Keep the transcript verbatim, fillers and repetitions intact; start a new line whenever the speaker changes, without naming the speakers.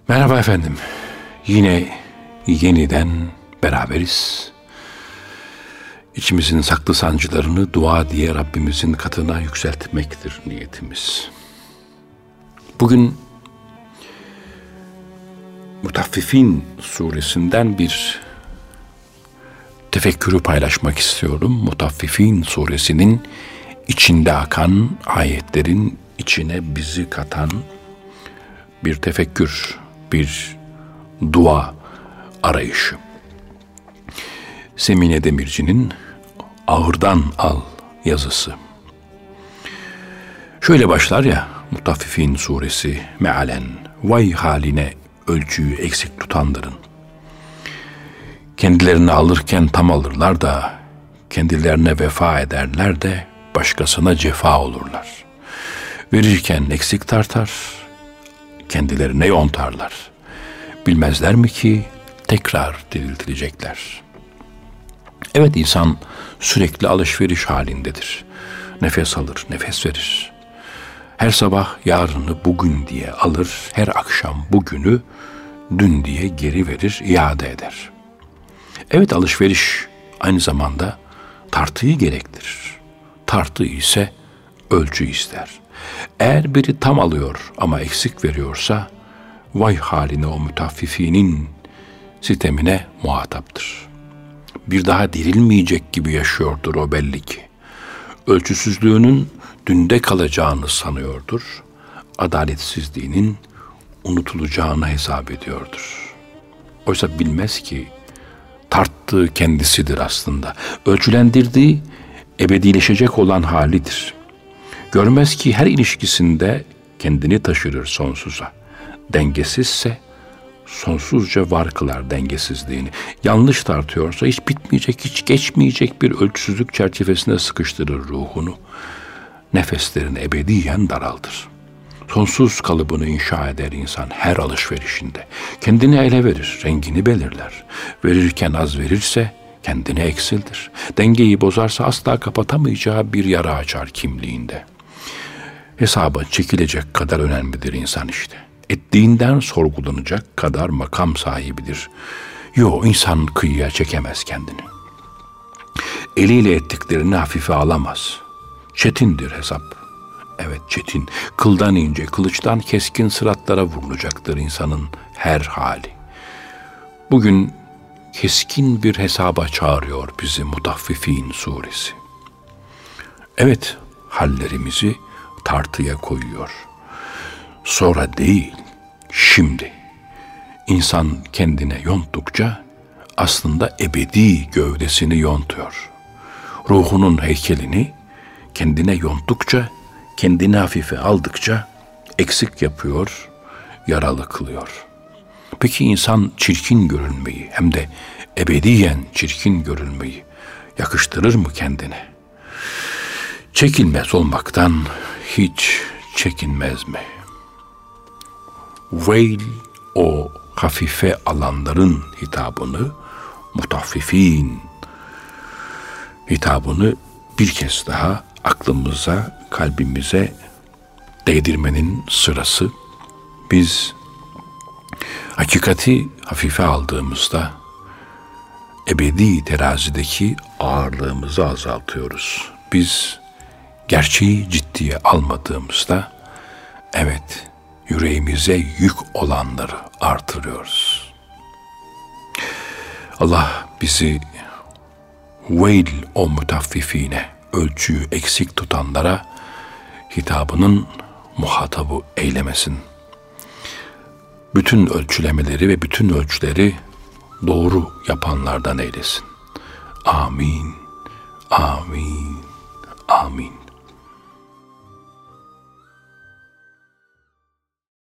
Merhaba efendim. Yine yeniden beraberiz. İçimizin saklı sancılarını dua diye Rabbimizin katına yükseltmektir niyetimiz. Bugün Mutaffifin suresinden bir tefekkürü paylaşmak istiyorum. Mutaffifin suresinin içinde akan ayetlerin içine bizi katan bir tefekkür, bir dua arayışı. Semine Demirci'nin Ağırdan Al yazısı. Şöyle başlar ya Mutaffifin suresi mealen: vay haline ölçüyü eksik tutanların. Kendilerini alırken tam alırlar da kendilerine vefa ederler de başkasına cefa olurlar. Verirken eksik tartar, kendilerine yontarlar. Bilmezler mi ki tekrar diriltilecekler? Evet, insan sürekli alışveriş halindedir. Nefes alır, nefes verir. Her sabah yarını bugün diye alır, her akşam bugünü dün diye geri verir, iade eder. Evet, alışveriş aynı zamanda tartıyı gerektirir. Tartı ise ölçü ister. Eğer biri tam alıyor ama eksik veriyorsa, vay haline o mütaffifinin sitemine muhataptır. Bir daha dirilmeyecek gibi yaşıyordur o belli ki. Ölçüsüzlüğünün dünde kalacağını sanıyordur. Adaletsizliğinin unutulacağını hesap ediyordur. Oysa bilmez ki tarttığı kendisidir aslında. Ölçülendirdiği ebedileşecek olan halidir. Görmez ki her ilişkisinde kendini taşırır sonsuza. Dengesizse sonsuzca var kılar dengesizliğini. Yanlış tartıyorsa hiç bitmeyecek, hiç geçmeyecek bir ölçüsüzlük çerçevesine sıkıştırır ruhunu. Nefeslerini ebediyen daraltır. Sonsuz kalıbını inşa eder insan her alışverişinde. Kendini ele verir, rengini belirler. Verirken az verirse kendini eksildir. Dengeyi bozarsa asla kapatamayacağı bir yara açar kimliğinde. Hesaba çekilecek kadar önemlidir insan işte. Ettiğinden sorgulanacak kadar makam sahibidir. Yo, insan kıyıya çekemez kendini. Eliyle ettiklerini hafife alamaz. Çetindir hesap. Evet, çetin. Kıldan ince, kılıçtan keskin sıratlara vurulacaktır insanın her hali. Bugün keskin bir hesaba çağırıyor bizi Mutaffifin suresi. Evet, hallerimizi tartıya koyuyor. Sonra değil, şimdi. İnsan kendine yonttukça aslında ebedi gövdesini yontuyor. Ruhunun heykelini kendine yonttukça, kendini hafife aldıkça eksik yapıyor, yaralı kılıyor. Peki insan çirkin görünmeyi, hem de ebediyen çirkin görünmeyi yakıştırır mı kendine? Çekilmez olmaktan hiç çekinmez mi? Veil o hafife alanların hitabını, Mutaffifin hitabını bir kez daha aklımıza, kalbimize değdirmenin sırası. Biz hakikati hafife aldığımızda ebedi terazideki ağırlığımızı azaltıyoruz. Biz gerçeği ciddiye almadığımızda evet, yüreğimize yük olanları artırıyoruz. Allah bizi veil o mutaffifine, ölçüyü eksik tutanlara hitabının muhatabı eylemesin. Bütün ölçülemeleri ve bütün ölçüleri doğru yapanlardan eylesin. Amin, amin, amin.